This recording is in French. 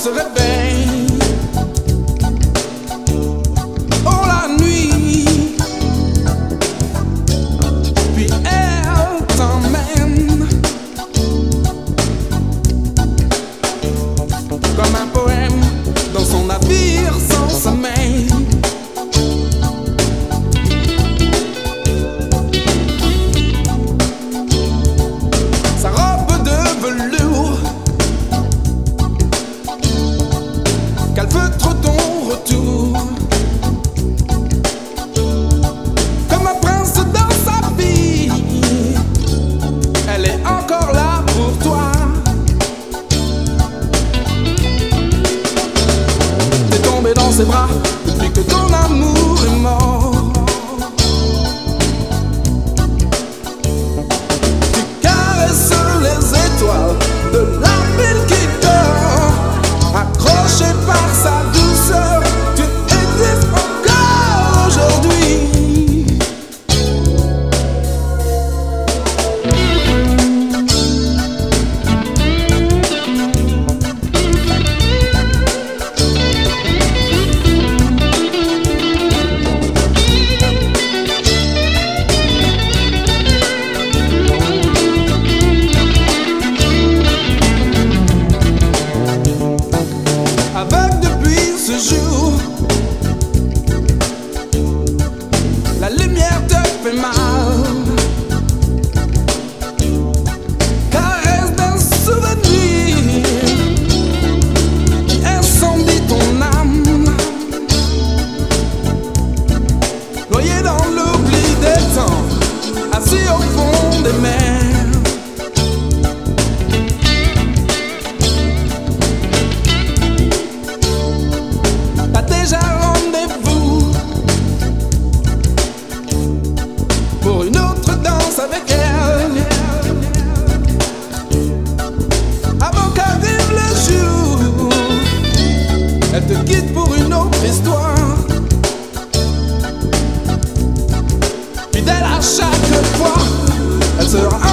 se réveille. Oh la nuit, puis elle t'emmène comme un poème dans son navire sans sommeil. Sa robe de velours qu'elle veut trop ton retour. Comme un prince dans sa vie, elle est encore là pour toi. T'es tombé dans ses bras depuis que ton amour est mort. Tu caresses les étoiles de la ville qui dort, accroché par sa douceur, tu existes encore aujourd'hui. Avec depuis ce jour, la lumière te fait mal, caresse d'un souvenir qui incendie ton âme, noyé dans l'oubli des temps, assis au fond des mers. T'as déjà rendez-vous pour une autre danse avec elle, avant qu'arrive le jour, elle te quitte pour une autre histoire. Fidèle à chaque fois, elle sera